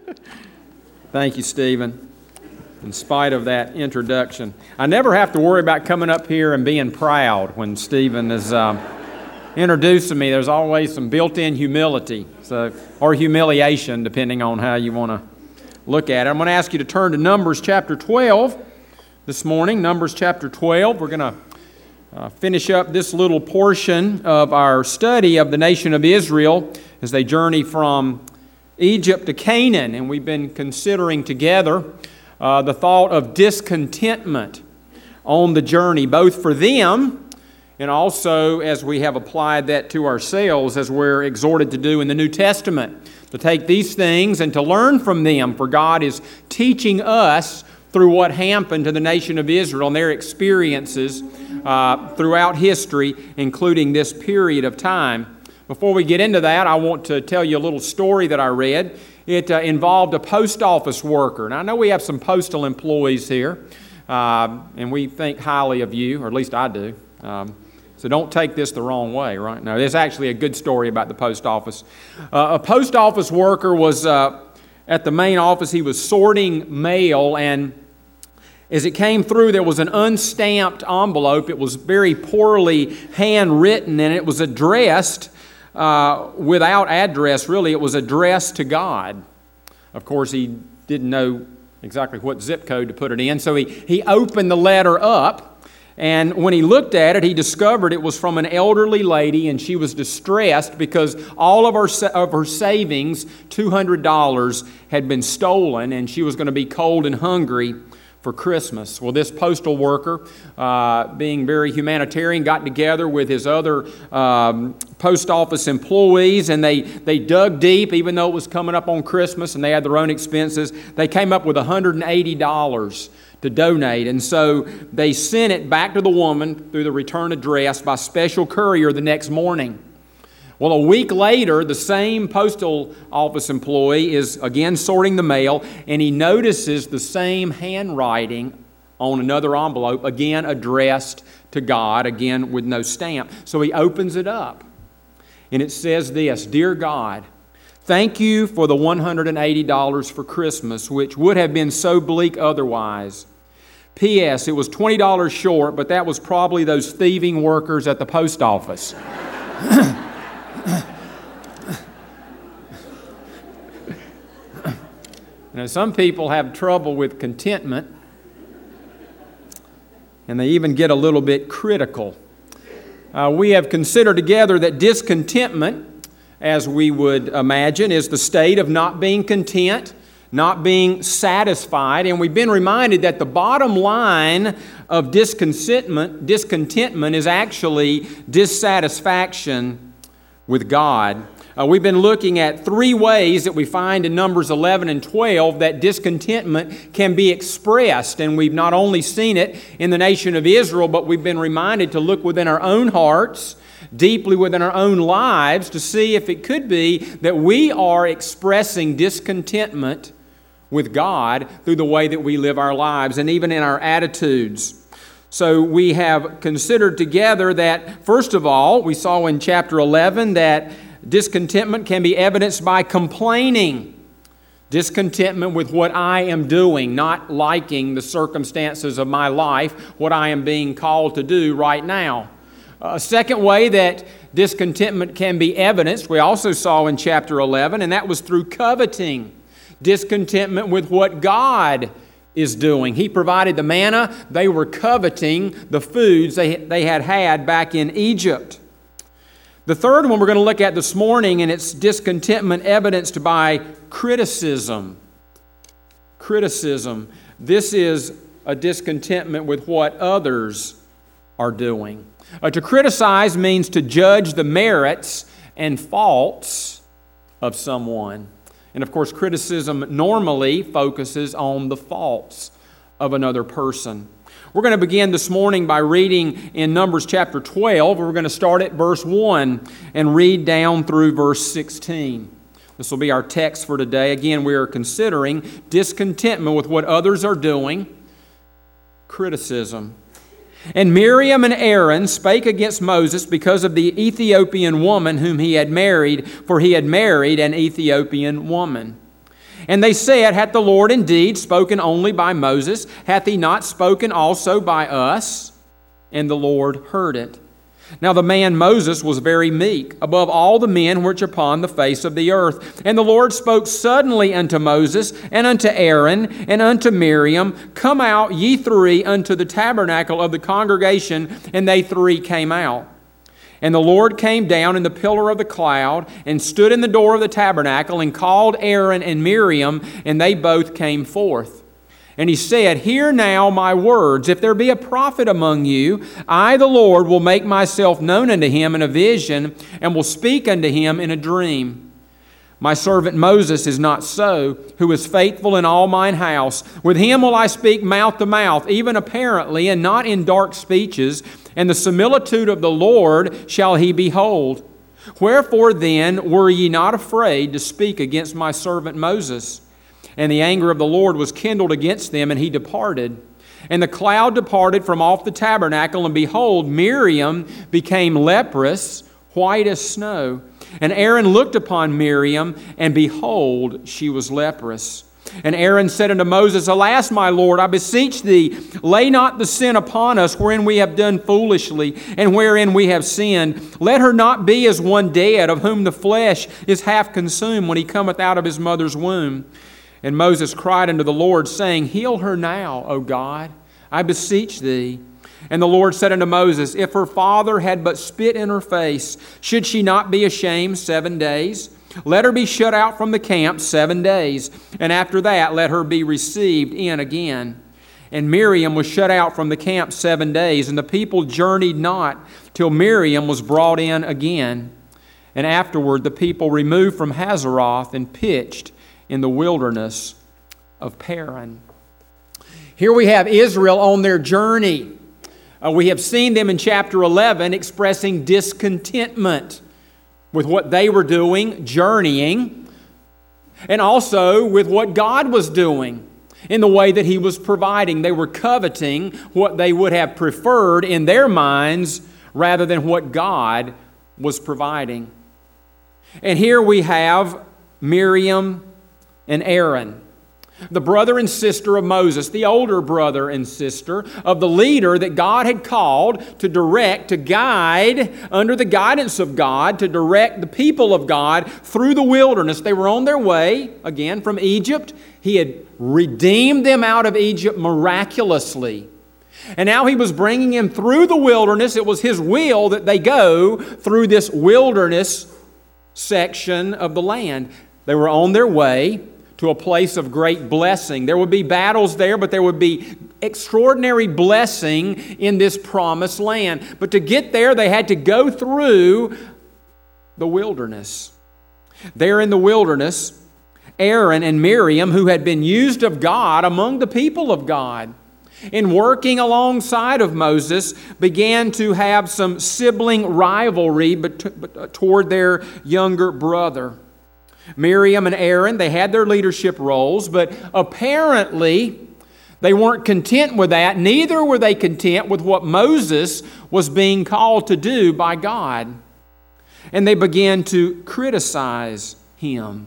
Thank you, Stephen. In spite of that introduction, I never have to worry about coming up here and being proud when Stephen is introducing me. There's always some built-in humility, or humiliation, depending on how you want to look at it. I'm going to ask you to turn to Numbers chapter 12 this morning. Numbers chapter 12. We're going to finish up this little portion of our study of the nation of Israel as they journey from Egypt to Canaan, and we've been considering together the thought of discontentment on the journey, both for them and also as we have applied that to ourselves, as we're exhorted to do in the New Testament, to take these things and to learn from them, for God is teaching us through what happened to the nation of Israel and their experiences throughout history, including this period of time. Before we get into that, I want to tell you a little story that I read. It involved a post office worker. Now, I know we have some postal employees here, and we think highly of you, or at least I do. So don't take this the wrong way, right? No, there's actually a good story about the post office. A post office worker was at the main office. He was sorting mail, and as it came through, there was an unstamped envelope. It was very poorly handwritten, and it was addressed without address, really. It was addressed to God. Of course, he didn't know exactly what zip code to put it in, so he opened the letter up, and when he looked at it, he discovered it was from an elderly lady, and she was distressed because all of her savings, $200, had been stolen, and she was going to be cold and hungry for Christmas. Well, this postal worker, being very humanitarian, got together with his other post office employees, and they dug deep, even though it was coming up on Christmas and they had their own expenses. They came up with $180 to donate, and so they sent it back to the woman through the return address by special courier the next morning. Well, a week later, the same postal office employee is again sorting the mail, and he notices the same handwriting on another envelope, again addressed to God, again with no stamp. So he opens it up, and it says this: "Dear God, thank you for the $180 for Christmas, which would have been so bleak otherwise. P.S. It was $20 short, but that was probably those thieving workers at the post office." Now, some people have trouble with contentment, and they even get a little bit critical. We have considered together that discontentment, as we would imagine, is the state of not being content, not being satisfied, and we've been reminded that the bottom line of discontentment is actually dissatisfaction with God. We've been looking at three ways that we find in Numbers 11 and 12 that discontentment can be expressed. And we've not only seen it in the nation of Israel, but we've been reminded to look within our own hearts, deeply within our own lives, to see if it could be that we are expressing discontentment with God through the way that we live our lives and even in our attitudes. So we have considered together that, first of all, we saw in chapter 11 that discontentment can be evidenced by complaining. Discontentment with what I am doing, not liking the circumstances of my life, what I am being called to do right now. A second way that discontentment can be evidenced, we also saw in chapter 11, and that was through coveting. Discontentment with what God is doing. He provided the manna. They were coveting the foods they had back in Egypt. The third one we're going to look at this morning, and it's discontentment evidenced by criticism. Criticism. This is a discontentment with what others are doing. To criticize means to judge the merits and faults of someone. And of course, criticism normally focuses on the faults of another person. We're going to begin this morning by reading in Numbers chapter 12. We're going to start at verse 1 and read down through verse 16. This will be our text for today. Again, we are considering discontentment with what others are doing, criticism. "And Miriam and Aaron spake against Moses because of the Ethiopian woman whom he had married, for he had married an Ethiopian woman. And they said, Hath the Lord indeed spoken only by Moses? Hath he not spoken also by us? And the Lord heard it. Now the man Moses was very meek, above all the men which upon the face of the earth. And the Lord spoke suddenly unto Moses, and unto Aaron, and unto Miriam, Come out, ye three, unto the tabernacle of the congregation. And they three came out. And the Lord came down in the pillar of the cloud, and stood in the door of the tabernacle, and called Aaron and Miriam, and they both came forth. And he said, Hear now my words. If there be a prophet among you, I, the Lord, will make myself known unto him in a vision, and will speak unto him in a dream. My servant Moses is not so, who is faithful in all mine house. With him will I speak mouth to mouth, even apparently, and not in dark speeches. And the similitude of the Lord shall he behold. Wherefore then were ye not afraid to speak against my servant Moses? And the anger of the Lord was kindled against them, and he departed. And the cloud departed from off the tabernacle, and behold, Miriam became leprous, white as snow. And Aaron looked upon Miriam, and behold, she was leprous. And Aaron said unto Moses, Alas, my Lord, I beseech thee, lay not the sin upon us wherein we have done foolishly, and wherein we have sinned. Let her not be as one dead, of whom the flesh is half consumed when he cometh out of his mother's womb. And Moses cried unto the Lord, saying, Heal her now, O God, I beseech thee. And the Lord said unto Moses, If her father had but spit in her face, should she not be ashamed 7 days? Let her be shut out from the camp 7 days, and after that let her be received in again. And Miriam was shut out from the camp 7 days, and the people journeyed not till Miriam was brought in again. And afterward the people removed from Hazeroth and pitched in the wilderness of Paran. Here we have Israel on their journey. We have seen them in chapter 11 expressing discontentment with what they were doing, journeying, and also with what God was doing in the way that He was providing. They were coveting what they would have preferred in their minds rather than what God was providing. And here we have Miriam and Aaron, the brother and sister of Moses, the older brother and sister of the leader that God had called to direct, to guide, under the guidance of God, to direct the people of God through the wilderness. They were on their way, again, from Egypt. He had redeemed them out of Egypt miraculously. And now He was bringing them through the wilderness. It was His will that they go through this wilderness section of the land. They were on their way to a place of great blessing. There would be battles there, but there would be extraordinary blessing in this promised land. But to get there, they had to go through the wilderness. There in the wilderness, Aaron and Miriam, who had been used of God among the people of God, in working alongside of Moses, began to have some sibling rivalry toward their younger brother. Miriam and Aaron, they had their leadership roles, but apparently they weren't content with that. Neither were they content with what Moses was being called to do by God. And they began to criticize him.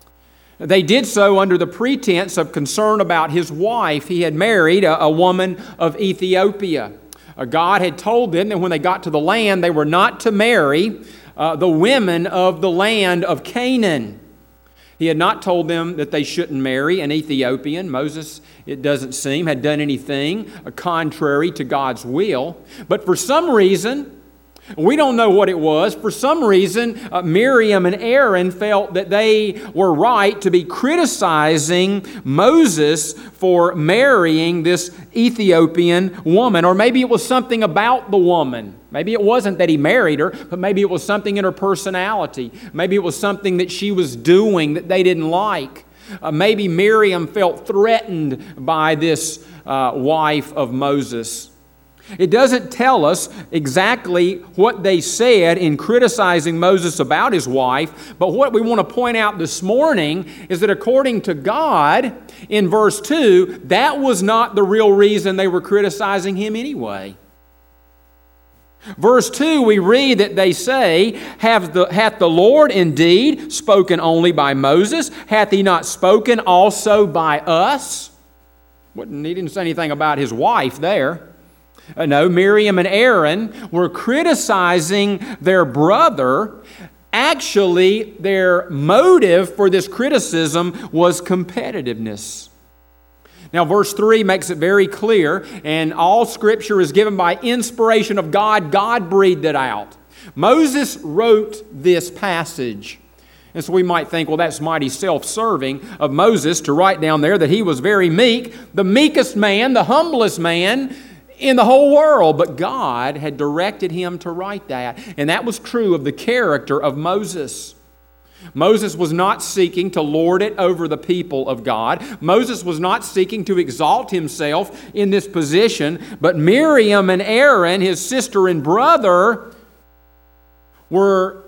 They did so under the pretense of concern about his wife. He had married a woman of Ethiopia. God had told them that when they got to the land, they were not to marry the women of the land of Canaan. He had not told them that they shouldn't marry an Ethiopian. Moses, it doesn't seem, had done anything contrary to God's will. But for some reason, we don't know what it was. For some reason, Miriam and Aaron felt that they were right to be criticizing Moses for marrying this Ethiopian woman. Or maybe it was something about the woman. Maybe it wasn't that he married her, but maybe it was something in her personality. Maybe it was something that she was doing that they didn't like. Maybe Miriam felt threatened by this wife of Moses. It doesn't tell us exactly what they said in criticizing Moses about his wife, but what we want to point out this morning is that according to God, in verse 2, that was not the real reason they were criticizing him anyway. Verse 2, we read that they say, hath the Lord indeed spoken only by Moses? Hath he not spoken also by us? He didn't say anything about his wife there. No, Miriam and Aaron were criticizing their brother. Actually, their motive for this criticism was competitiveness. Now, verse 3 makes it very clear, and all Scripture is given by inspiration of God. God breathed it out. Moses wrote this passage. And so we might think, well, that's mighty self-serving of Moses to write down there that he was very meek, the meekest man, the humblest man in the whole world. But God had directed him to write that. And that was true of the character of Moses. Moses was not seeking to lord it over the people of God. Moses was not seeking to exalt himself in this position. But Miriam and Aaron, his sister and brother, were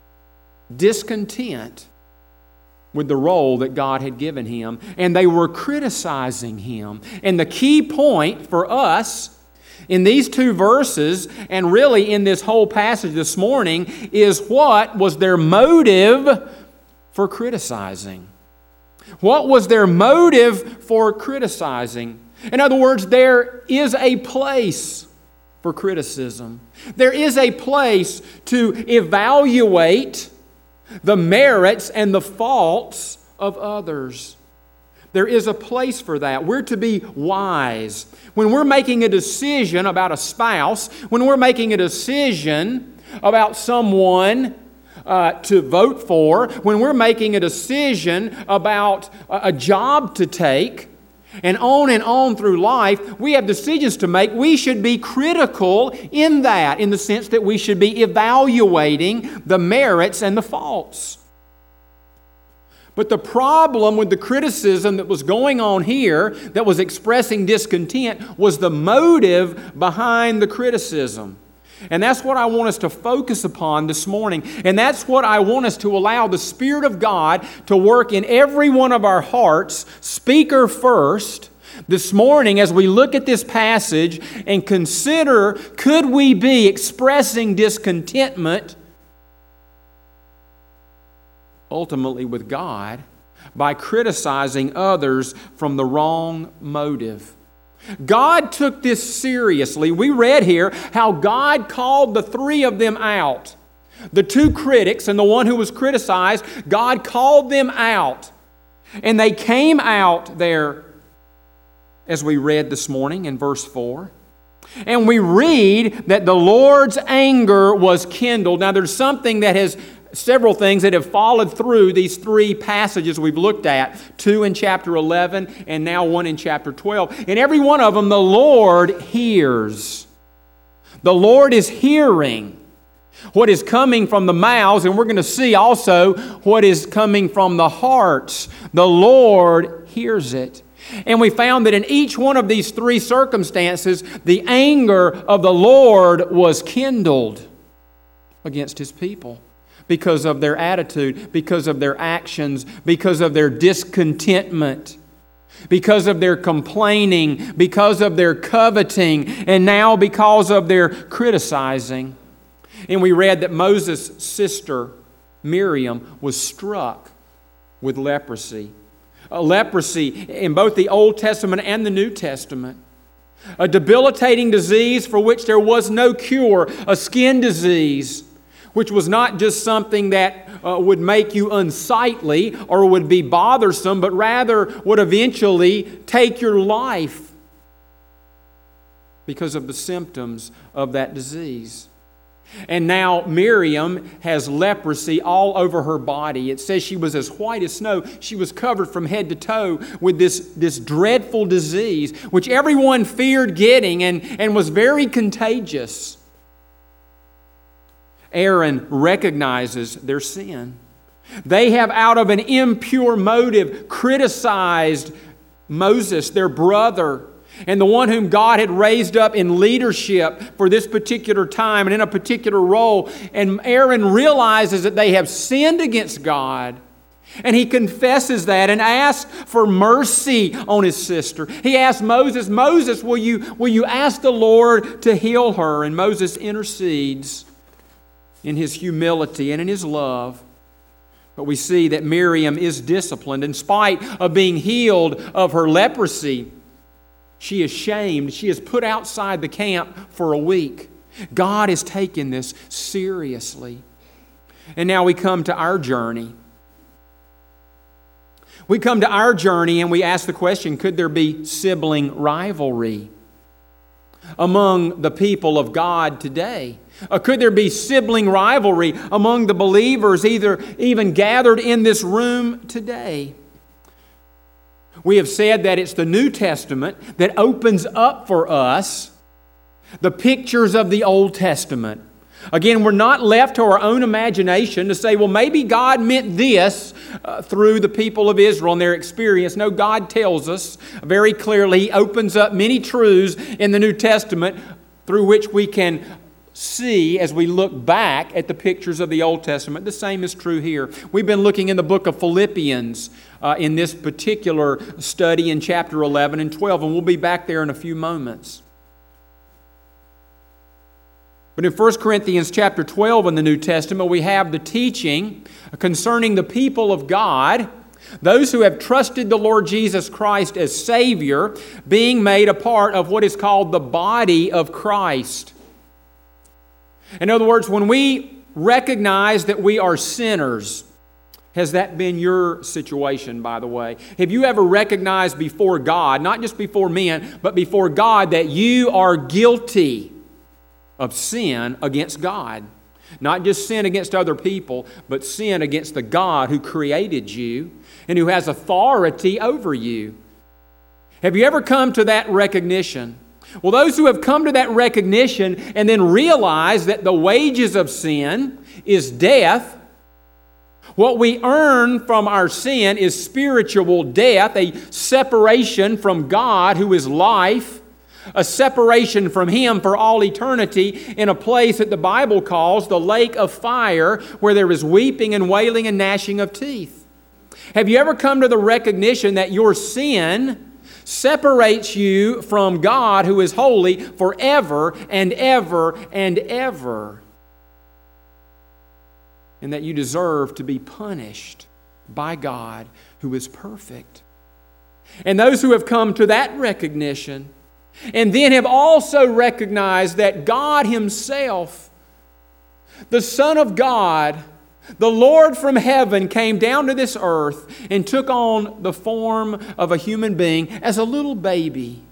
discontent with the role that God had given him. And they were criticizing him. And the key point for us in these two verses, and really in this whole passage this morning, is what was their motive for criticizing. What was their motive for criticizing? In other words, there is a place for criticism. There is a place to evaluate the merits and the faults of others. There is a place for that. We're to be wise. When we're making a decision about a spouse, when we're making a decision about someone to vote for, when we're making a decision about a job to take, and on through life, we have decisions to make. We should be critical in that, in the sense that we should be evaluating the merits and the faults. But the problem with the criticism that was going on here, that was expressing discontent, was the motive behind the criticism. And that's what I want us to focus upon this morning. And that's what I want us to allow the Spirit of God to work in every one of our hearts, speaker first, this morning as we look at this passage and consider, could we be expressing discontentment ultimately with God by criticizing others from the wrong motive? God took this seriously. We read here how God called the three of them out. The two critics and the one who was criticized, God called them out. And they came out there, as we read this morning in verse 4. And we read that the Lord's anger was kindled. Now there's several things that have followed through these three passages we've looked at. 2 in chapter 11 and now 1 in chapter 12. In every one of them, the Lord hears. The Lord is hearing what is coming from the mouths, and we're going to see also what is coming from the hearts. The Lord hears it. And we found that in each one of these three circumstances, the anger of the Lord was kindled against His people because of their attitude, because of their actions, because of their discontentment, because of their complaining, because of their coveting, and now because of their criticizing. And we read that Moses' sister, Miriam, was struck with leprosy. A leprosy in both the Old Testament and the New Testament. A debilitating disease for which there was no cure. A skin disease, which was not just something that would make you unsightly or would be bothersome, but rather would eventually take your life because of the symptoms of that disease. And now Miriam has leprosy all over her body. It says she was as white as snow. She was covered from head to toe with this dreadful disease, which everyone feared getting and was very contagious. Aaron recognizes their sin. They have, out of an impure motive, criticized Moses, their brother, and the one whom God had raised up in leadership for this particular time and in a particular role. And Aaron realizes that they have sinned against God. And he confesses that and asks for mercy on his sister. He asks Moses, Moses, will you ask the Lord to heal her? And Moses intercedes in his humility and in his love. But we see that Miriam is disciplined. In spite of being healed of her leprosy, she is shamed. She is put outside the camp for a week. God has taken this seriously. And now we come to our journey. We come to our journey and we ask the question, could there be sibling rivalry among the people of God today? Could there be sibling rivalry among the believers even gathered in this room today? We have said that it's the New Testament that opens up for us the pictures of the Old Testament. Again, we're not left to our own imagination to say, well, maybe God meant this through the people of Israel and their experience. No, God tells us very clearly. He opens up many truths in the New Testament through which we can see as we look back at the pictures of the Old Testament. The same is true here. We've been looking in the book of Philippians in this particular study in chapter 11 and 12, and we'll be back there in a few moments. But in 1 Corinthians chapter 12 in the New Testament, we have the teaching concerning the people of God, those who have trusted the Lord Jesus Christ as Savior, being made a part of what is called the body of Christ. In other words, when we recognize that we are sinners, has that been your situation, by the way? Have you ever recognized before God, not just before men, but before God, that you are guilty of sin against God? Not just sin against other people, but sin against the God who created you and who has authority over you. Have you ever come to that recognition? Well, those who have come to that recognition and then realize that the wages of sin is death, what we earn from our sin is spiritual death, a separation from God who is life, a separation from Him for all eternity in a place that the Bible calls the lake of fire, where there is weeping and wailing and gnashing of teeth. Have you ever come to the recognition that your sin separates you from God who is holy forever and ever and ever, and that you deserve to be punished by God who is perfect? And those who have come to that recognition and then have also recognized that God Himself, the Son of God, the Lord from heaven, came down to this earth and took on the form of a human being as a little baby,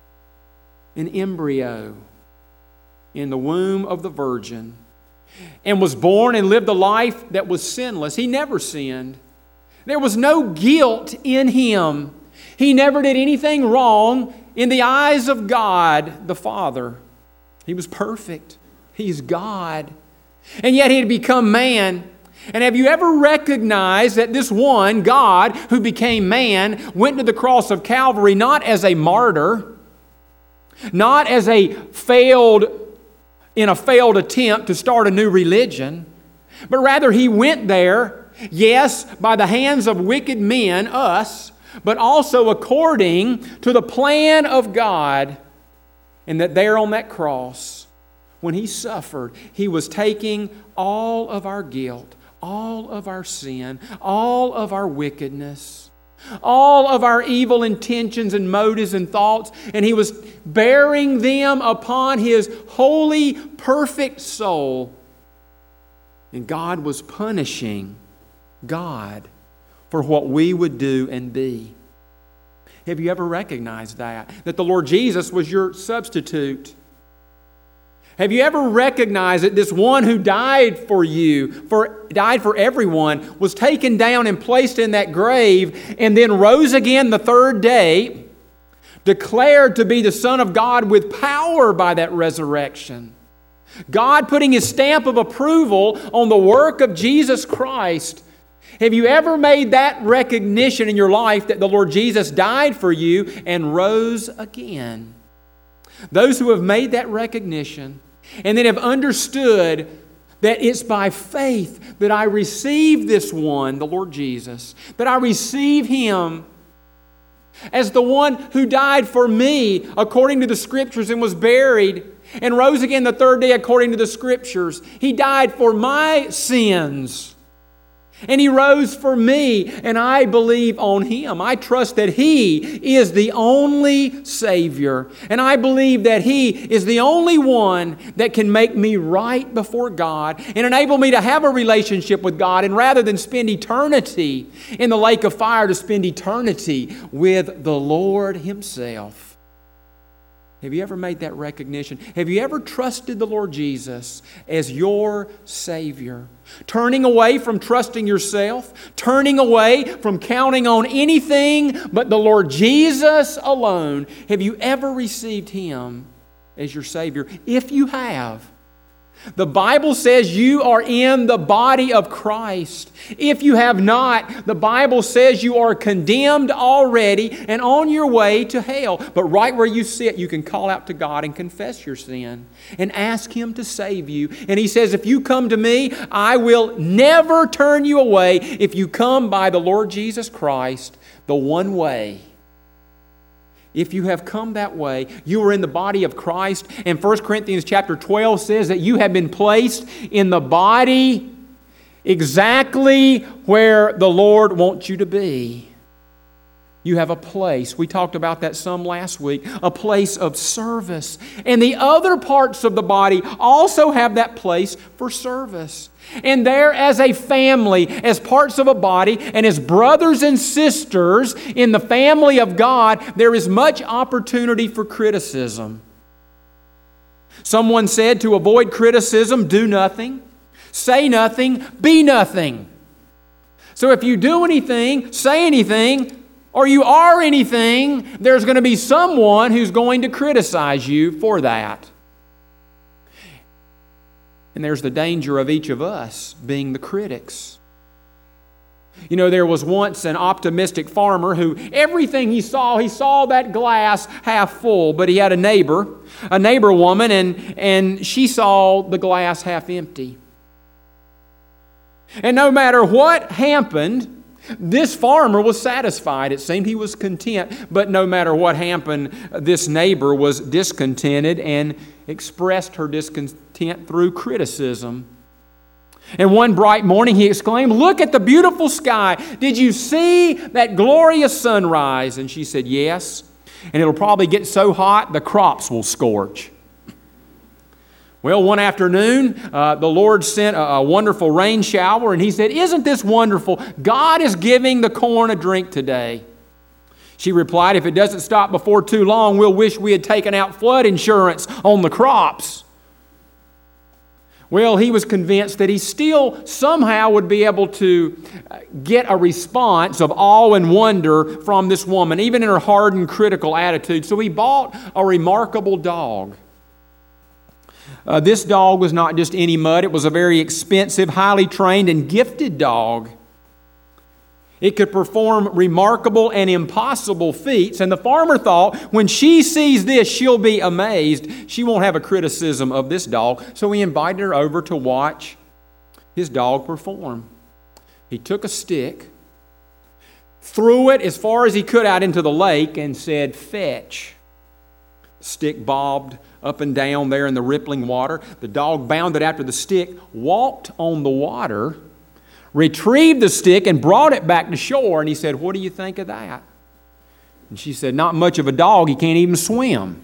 an embryo in the womb of the Virgin, and was born and lived a life that was sinless. He never sinned. There was no guilt in Him. He never did anything wrong in the eyes of God the Father. He was perfect. He's God. And yet He had become man. And have you ever recognized that this one, God, who became man, went to the cross of Calvary not as a martyr, not as a failed attempt to start a new religion, but rather He went there, yes, by the hands of wicked men, us, but also according to the plan of God, and that there on that cross, when He suffered, He was taking all of our guilt, all of our sin, all of our wickedness, all of our evil intentions and motives and thoughts, and He was bearing them upon His holy, perfect soul. And God was punishing God for what we would do and be. Have you ever recognized that? That the Lord Jesus was your substitute? Have you ever recognized that this one who died for you, died for everyone, was taken down and placed in that grave and then rose again the third day, declared to be the Son of God with power by that resurrection? God putting His stamp of approval on the work of Jesus Christ. Have you ever made that recognition in your life that the Lord Jesus died for you and rose again? Those who have made that recognition and then have understood That it's by faith that I receive this one, the Lord Jesus, that I receive Him as the one who died for me according to the Scriptures and was buried and rose again the third day according to the Scriptures. He died for my sins. And He rose for me, and I believe on Him. I trust that He is the only Savior. And I believe that He is the only one that can make me right before God and enable me to have a relationship with God. And rather than spend eternity in the lake of fire, to spend eternity with the Lord Himself. Have you ever made that recognition? Have you ever trusted the Lord Jesus as your Savior? Turning away from trusting yourself, turning away from counting on anything but the Lord Jesus alone. Have you ever received Him as your Savior? If you have, the Bible says you are in the body of Christ. If you have not, the Bible says you are condemned already and on your way to hell. But right where you sit, you can call out to God and confess your sin and ask Him to save you. And He says, if you come to me, I will never turn you away if you come by the Lord Jesus Christ, the one way. If you have come that way, you are in the body of Christ. And 1 Corinthians chapter 12 says that you have been placed in the body exactly where the Lord wants you to be. You have a place. We talked about that some last week. A place of service. And the other parts of the body also have that place for service. And there, as a family, as parts of a body, and as brothers and sisters in the family of God, there is much opportunity for criticism. Someone said to avoid criticism, do nothing, say nothing, be nothing. So if you do anything, say anything, or you are anything, there's going to be someone who's going to criticize you for that. And there's the danger of each of us being the critics. You know, there was once an optimistic farmer who everything he saw that glass half full, but he had a neighbor woman, and she saw the glass half empty. And no matter what happened, this farmer was satisfied. It seemed he was content, but no matter what happened, this neighbor was discontented and expressed her discontent through criticism. And one bright morning he exclaimed, "Look at the beautiful sky. Did you see that glorious sunrise?" And she said, "Yes. And it'll probably get so hot the crops will scorch." Well, one afternoon, the Lord sent a wonderful rain shower, and He said, "Isn't this wonderful? God is giving the corn a drink today." She replied, "If it doesn't stop before too long, we'll wish we had taken out flood insurance on the crops." Well, he was convinced that he still somehow would be able to get a response of awe and wonder from this woman, even in her hardened, critical attitude. So he bought a remarkable dog. This dog was not just any mutt. It was a very expensive, highly trained, and gifted dog. It could perform remarkable and impossible feats, and the farmer thought, when she sees this, she'll be amazed. She won't have a criticism of this dog, so he invited her over to watch his dog perform. He took a stick, threw it as far as he could out into the lake, and said, "Fetch." The stick bobbed up and down there in the rippling water. The dog bounded after the stick, walked on the water, retrieved the stick, and brought it back to shore. And he said, "What do you think of that?" And she said, "Not much of a dog. He can't even swim."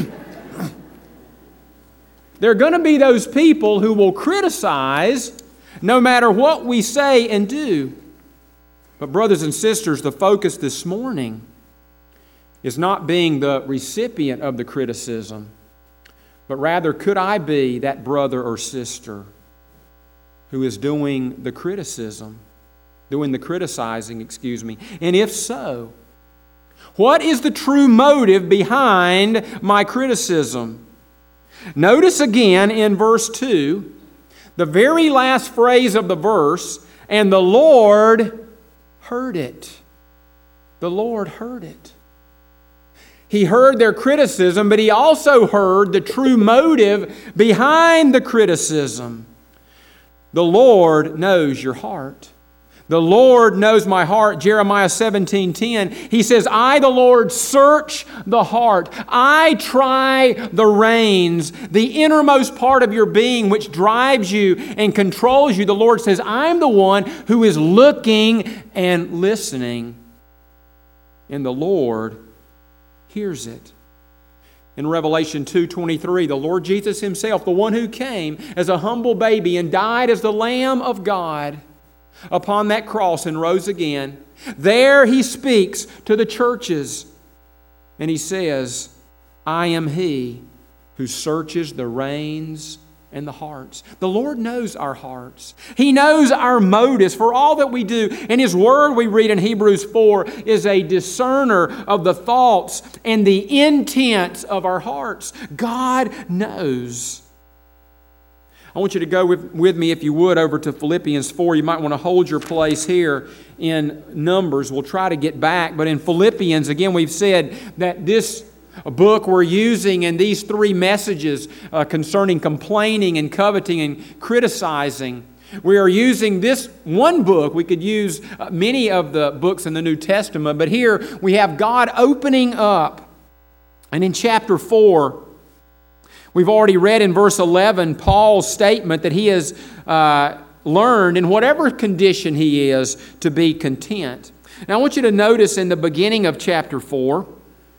There are going to be those people who will criticize no matter what we say and do. But brothers and sisters, the focus this morning is not being the recipient of the criticism, but rather, could I be that brother or sister who is doing the criticizing, And if so, what is the true motive behind my criticism? Notice again in verse 2, the very last phrase of the verse, "And the Lord heard it." The Lord heard it. He heard their criticism, but He also heard the true motive behind the criticism. The Lord knows your heart. The Lord knows my heart. Jeremiah 17:10, He says, I, the Lord, search the heart. I try the reins, the innermost part of your being which drives you and controls you. The Lord says, I'm the one who is looking and listening. And the Lord hears it. In Revelation 2:23, the Lord Jesus Himself, the one who came as a humble baby and died as the Lamb of God upon that cross and rose again, there He speaks to the churches and He says, I am He who searches the reins and the hearts. The Lord knows our hearts. He knows our motives for all that we do. And His Word, we read in Hebrews 4, is a discerner of the thoughts and the intents of our hearts. God knows. I want you to go with me, if you would, over to Philippians 4. You might want to hold your place here in Numbers. We'll try to get back. But in Philippians, again, we've said that this book we're using in these three messages concerning complaining and coveting and criticizing, we are using this one book. We could use many of the books in the New Testament, but here we have God opening up. And in chapter 4, we've already read in verse 11 Paul's statement that he has learned in whatever condition he is to be content. Now I want you to notice in the beginning of chapter 4,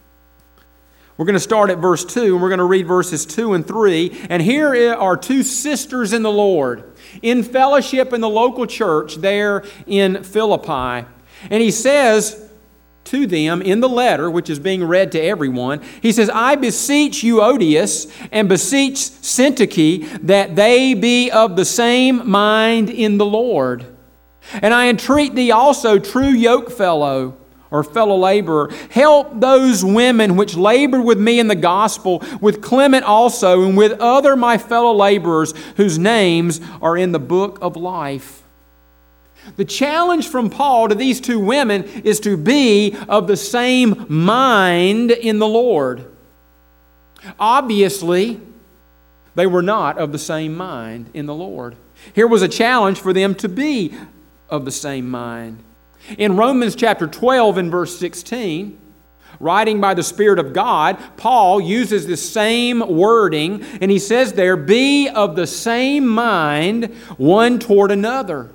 we're going to start at verse 2, and we're going to read verses 2 and 3. And here are two sisters in the Lord in fellowship in the local church there in Philippi. And he says to them in the letter, which is being read to everyone, he says, I beseech Euodias and beseech Syntyche that they be of the same mind in the Lord. And I entreat thee also, true yokefellow, or fellow laborer, help those women which labor with me in the gospel, with Clement also, and with other my fellow laborers whose names are in the book of life. The challenge from Paul to these two women is to be of the same mind in the Lord. Obviously, they were not of the same mind in the Lord. Here was a challenge for them to be of the same mind. In Romans chapter 12 and verse 16, writing by the Spirit of God, Paul uses the same wording, and he says there, be of the same mind one toward another.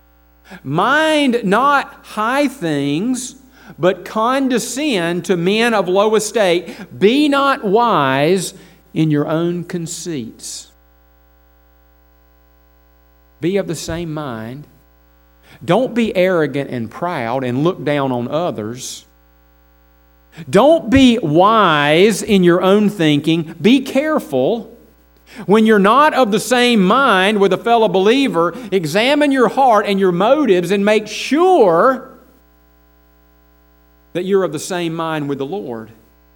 Mind not high things, but condescend to men of low estate. Be not wise in your own conceits. Be of the same mind. Don't be arrogant and proud and look down on others. Don't be wise in your own thinking. Be careful. When you're not of the same mind with a fellow believer, examine your heart and your motives and make sure that you're of the same mind with the Lord.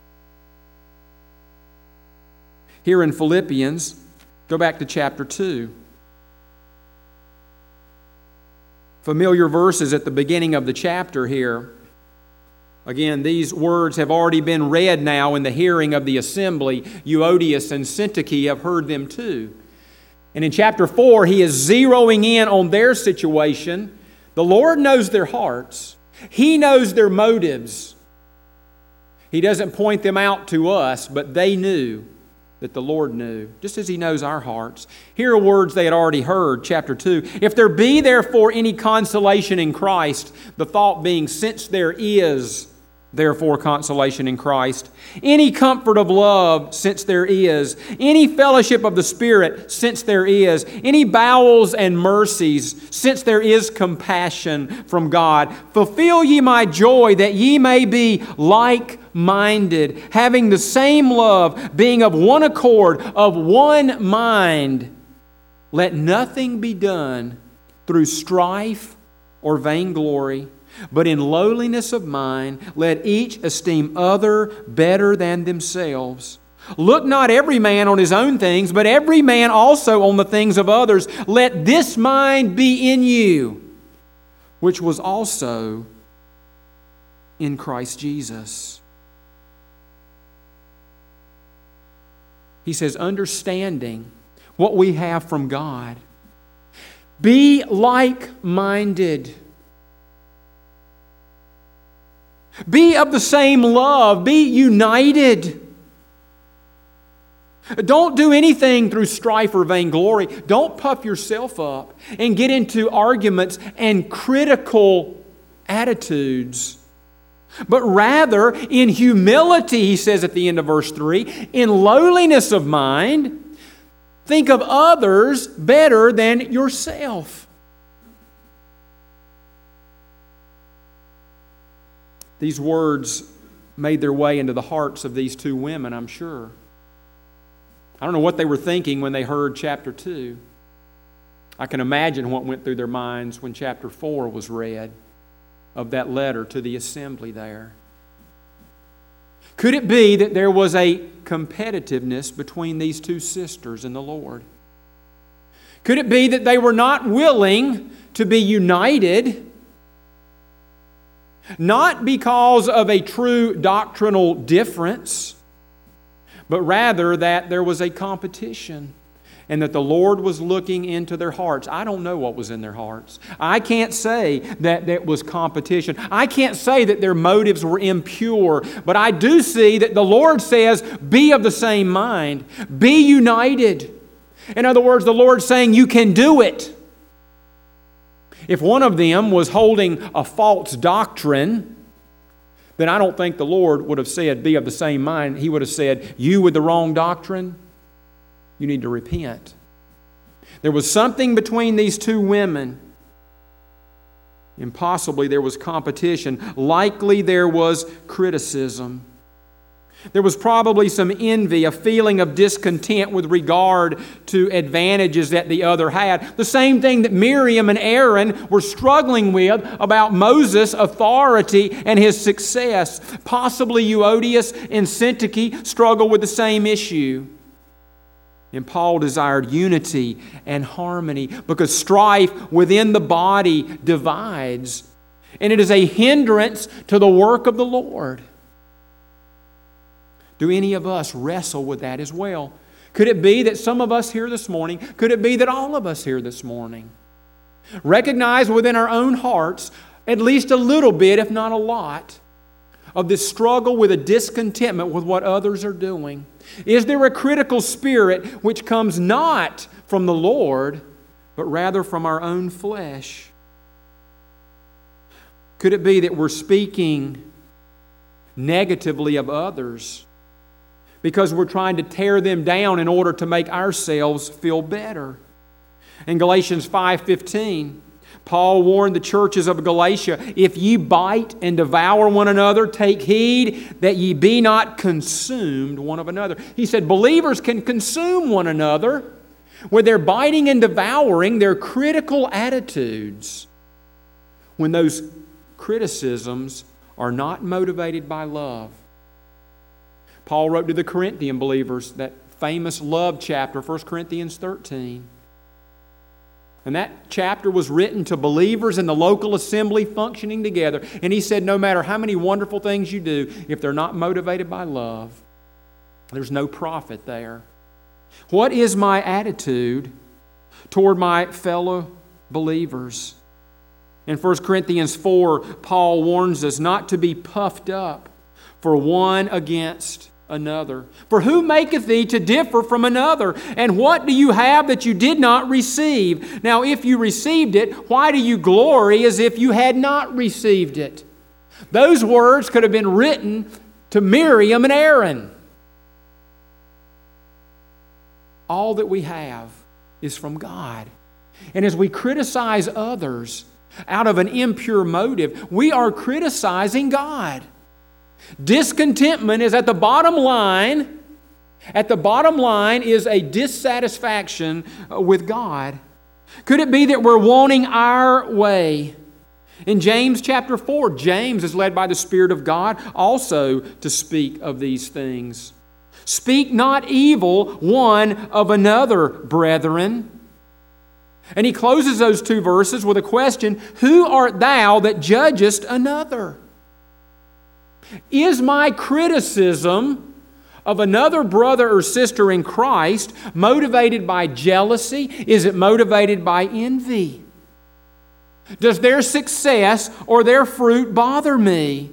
Here in Philippians, go back to chapter 2. Familiar verses at the beginning of the chapter here. Again, these words have already been read now in the hearing of the assembly. Euodias and Syntyche have heard them too. And in chapter 4, he is zeroing in on their situation. The Lord knows their hearts. He knows their motives. He doesn't point them out to us, but they knew that the Lord knew, just as He knows our hearts. Here are words they had already heard, chapter 2. If there be therefore any consolation in Christ, the thought being, since there is therefore consolation in Christ, any comfort of love, since there is, any fellowship of the Spirit, since there is, any bowels and mercies, since there is compassion from God, fulfill ye my joy, that ye may be like-minded, having the same love, being of one accord, of one mind. Let nothing be done through strife or vainglory, but in lowliness of mind, let each esteem other better than themselves. Look not every man on his own things, but every man also on the things of others. Let this mind be in you, which was also in Christ Jesus. He says, understanding what we have from God, Be like-minded. Be of the same love. Be united. Don't do anything through strife or vainglory. Don't puff yourself up and get into arguments and critical attitudes. But rather, in humility, he says at the end of verse 3, in lowliness of mind, think of others better than yourself. These words made their way into the hearts of these two women, I'm sure. I don't know what they were thinking when they heard chapter 2. I can imagine what went through their minds when chapter 4 was read of that letter to the assembly there. Could it be that there was a competitiveness between these two sisters in the Lord? Could it be that they were not willing to be united, not because of a true doctrinal difference, but rather that there was a competition and that the Lord was looking into their hearts? I don't know what was in their hearts. I can't say that that was competition. I can't say that their motives were impure, but I do see that the Lord says, be of the same mind, be united. In other words, the Lord's saying you can do it. If one of them was holding a false doctrine, then I don't think the Lord would have said, be of the same mind. He would have said, you with the wrong doctrine, you need to repent. There was something between these two women, and possibly there was competition. Likely there was criticism. There was probably some envy, a feeling of discontent with regard to advantages that the other had. The same thing that Miriam and Aaron were struggling with about Moses' authority and his success. Possibly Euodias and Syntyche struggled with the same issue. And Paul desired unity and harmony because strife within the body divides. And it is a hindrance to the work of the Lord. Do any of us wrestle with that as well? Could it be that some of us here this morning, could it be that all of us here this morning, recognize within our own hearts at least a little bit, if not a lot, of this struggle with a discontentment with what others are doing? Is there a critical spirit which comes not from the Lord, but rather from our own flesh? Could it be that we're speaking negatively of others because we're trying to tear them down in order to make ourselves feel better? In Galatians 5:15, Paul warned the churches of Galatia, if ye bite and devour one another, take heed that ye be not consumed one of another. He said believers can consume one another with their biting and devouring, their critical attitudes, when those criticisms are not motivated by love. Paul wrote to the Corinthian believers that famous love chapter, 1 Corinthians 13. And that chapter was written to believers in the local assembly functioning together. And he said, no matter how many wonderful things you do, if they're not motivated by love, there's no profit there. What is my attitude toward my fellow believers? In 1 Corinthians 4, Paul warns us not to be puffed up for one against another. For who maketh thee to differ from another? And what do you have that you did not receive? Now, if you received it, why do you glory as if you had not received it? Those words could have been written to Miriam and Aaron. All that we have is from God. And as we criticize others out of an impure motive, we are criticizing God. Discontentment is at the bottom line. At the bottom line is a dissatisfaction with God. Could it be that we're wanting our way? In James chapter 4, James is led by the Spirit of God also to speak of these things. Speak not evil one of another, brethren. And he closes those two verses with a question, who art thou that judgest another? Is my criticism of another brother or sister in Christ motivated by jealousy? Is it motivated by envy? Does their success or their fruit bother me?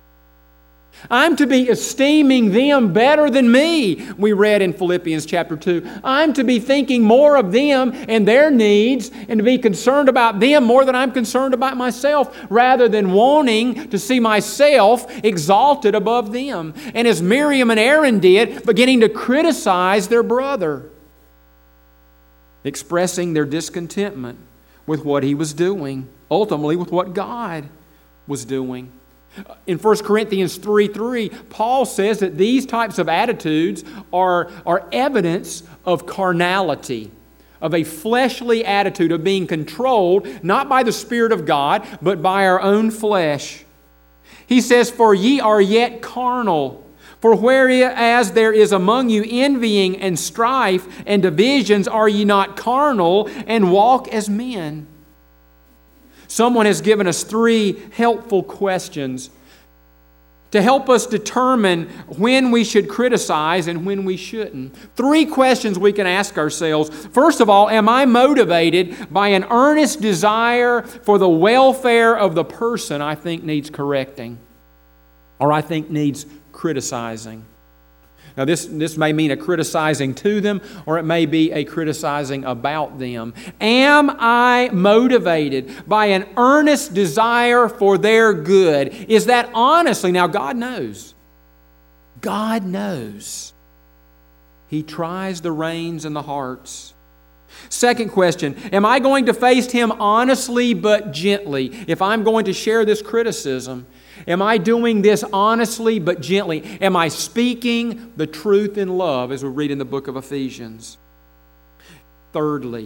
I'm to be esteeming them better than me, we read in Philippians chapter 2. I'm to be thinking more of them and their needs and to be concerned about them more than I'm concerned about myself, rather than wanting to see myself exalted above them. And as Miriam and Aaron did, beginning to criticize their brother, expressing their discontentment with what he was doing, ultimately with what God was doing. In 1 Corinthians 3:3, Paul says that these types of attitudes are evidence of carnality, of a fleshly attitude, of being controlled not by the Spirit of God, but by our own flesh. He says, "For ye are yet carnal. For whereas there is among you envying and strife and divisions, are ye not carnal and walk as men?" Someone has given us 3 helpful questions to help us determine when we should criticize and when we shouldn't. 3 questions we can ask ourselves. First of all, am I motivated by an earnest desire for the welfare of the person I think needs correcting, or I think needs criticizing? Now this may mean a criticizing to them, or it may be a criticizing about them. Am I motivated by an earnest desire for their good? Is that honestly? Now God knows. God knows. He tries the reins and the hearts. Second question, am I going to face Him honestly but gently? If I'm going to share this criticism, am I doing this honestly but gently? Am I speaking the truth in love, as we read in the book of Ephesians? Thirdly,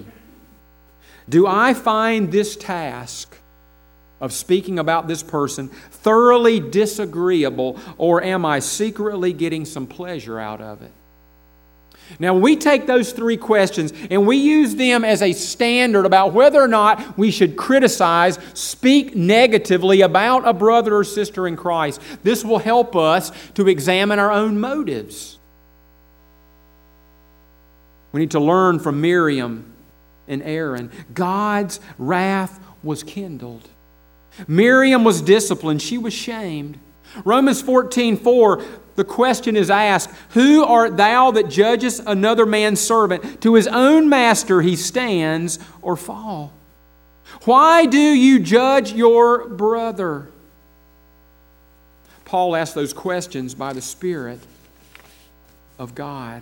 do I find this task of speaking about this person thoroughly disagreeable, or am I secretly getting some pleasure out of it? Now, we take those 3 questions and we use them as a standard about whether or not we should criticize, speak negatively about a brother or sister in Christ. This will help us to examine our own motives. We need to learn from Miriam and Aaron. God's wrath was kindled. Miriam was disciplined. She was shamed. Romans 14:4, the question is asked, "Who art thou that judgest another man's servant? To his own master he stands or fall. Why do you judge your brother?" Paul asked those questions by the Spirit of God.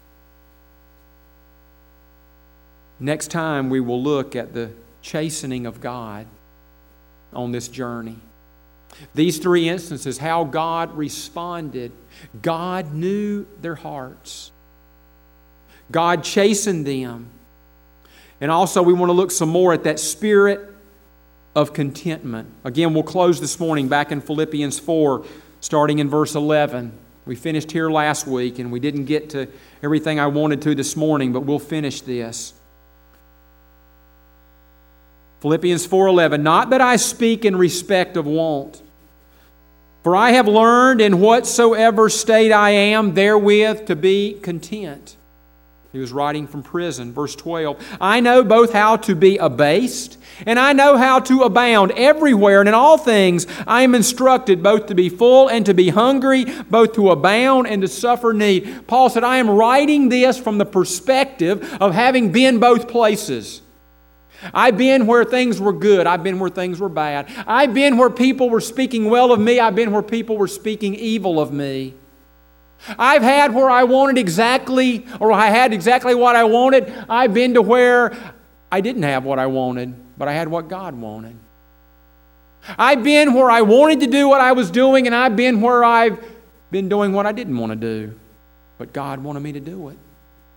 Next time we will look at the chastening of God on this journey. These 3 instances, how God responded. God knew their hearts. God chastened them. And also we want to look some more at that spirit of contentment. Again, we'll close this morning back in Philippians 4, starting in verse 11. We finished here last week and we didn't get to everything I wanted to this morning, but we'll finish this. Philippians 4:11, "Not that I speak in respect of want, for I have learned in whatsoever state I am therewith to be content." He was writing from prison. Verse 12, "I know both how to be abased, and I know how to abound everywhere, and in all things I am instructed both to be full and to be hungry, both to abound and to suffer need." Paul said, I am writing this from the perspective of having been both places. I've been where things were good. I've been where things were bad. I've been where people were speaking well of me. I've been where people were speaking evil of me. I've had where I wanted exactly, or I had exactly what I wanted. I've been to where I didn't have what I wanted, but I had what God wanted. I've been where I wanted to do what I was doing, and I've been where I've been doing what I didn't want to do, but God wanted me to do it.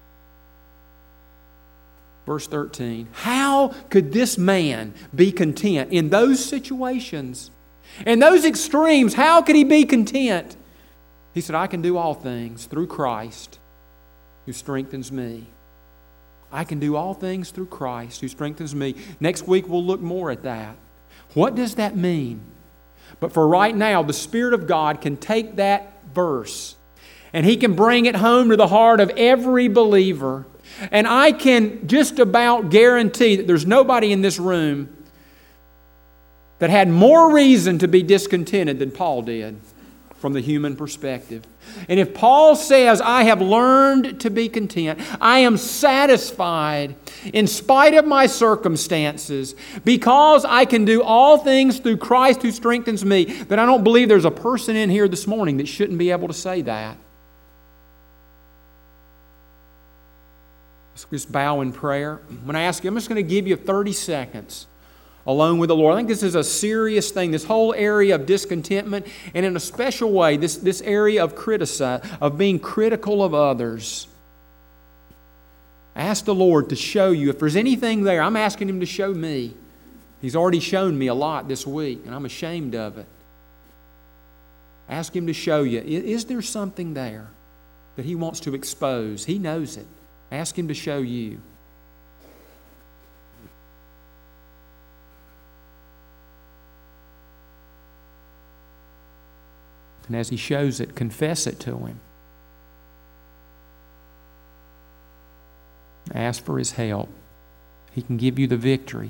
Verse 13, how could this man be content in those situations? In those extremes, how could he be content? He said, I can do all things through Christ who strengthens me. I can do all things through Christ who strengthens me. Next week we'll look more at that. What does that mean? But for right now, the Spirit of God can take that verse And He can bring it home to the heart of every believer. And I can just about guarantee that there's nobody in this room that had more reason to be discontented than Paul did from the human perspective. And if Paul says, I have learned to be content, I am satisfied in spite of my circumstances because I can do all things through Christ who strengthens me, then I don't believe there's a person in here this morning that shouldn't be able to say that. Let's just bow in prayer. When I ask you, I'm just going to give you 30 seconds alone with the Lord. I think this is a serious thing, this whole area of discontentment, and in a special way, this area of being critical of others. Ask the Lord to show you. If there's anything there, I'm asking Him to show me. He's already shown me a lot this week, and I'm ashamed of it. Ask Him to show you. Is there something there that He wants to expose? He knows it. Ask Him to show you. And as He shows it, confess it to Him. Ask for His help. He can give you the victory.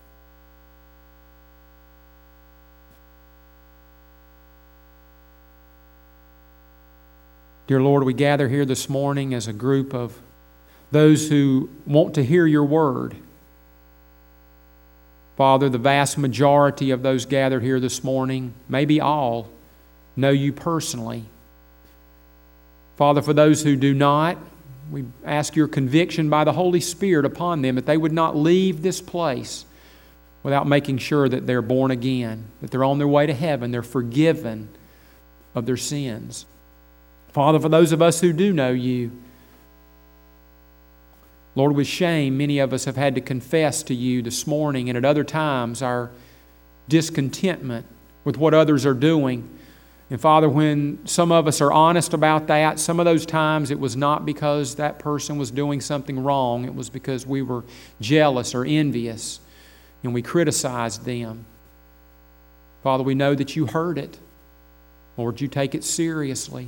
Dear Lord, we gather here this morning as a group of those who want to hear Your Word. Father, the vast majority of those gathered here this morning, maybe all, know You personally. Father, for those who do not, we ask Your conviction by the Holy Spirit upon them that they would not leave this place without making sure that they're born again, that they're on their way to heaven, they're forgiven of their sins. Father, for those of us who do know You, Lord, with shame, many of us have had to confess to You this morning and at other times our discontentment with what others are doing. And Father, when some of us are honest about that, some of those times it was not because that person was doing something wrong. It was because we were jealous or envious and we criticized them. Father, we know that You heard it. Lord, You take it seriously.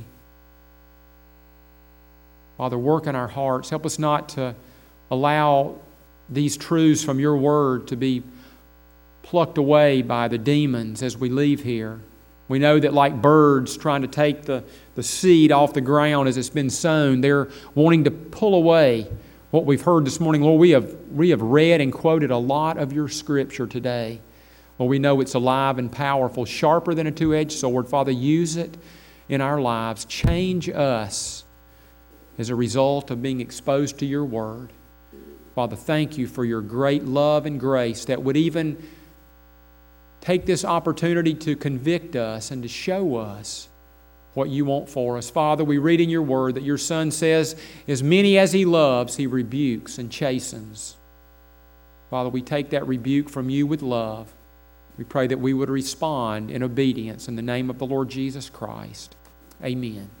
Father, work in our hearts. Help us not to allow these truths from Your Word to be plucked away by the demons as we leave here. We know that like birds trying to take the seed off the ground as it's been sown, they're wanting to pull away what we've heard this morning. Lord, we have read and quoted a lot of Your Scripture today. Lord, we know it's alive and powerful, sharper than a two-edged sword. Father, use it in our lives. Change us as a result of being exposed to Your Word. Father, thank You for Your great love and grace that would even take this opportunity to convict us and to show us what You want for us. Father, we read in Your Word that Your Son says, as many as He loves, He rebukes and chastens. Father, we take that rebuke from You with love. We pray that we would respond in obedience in the name of the Lord Jesus Christ. Amen.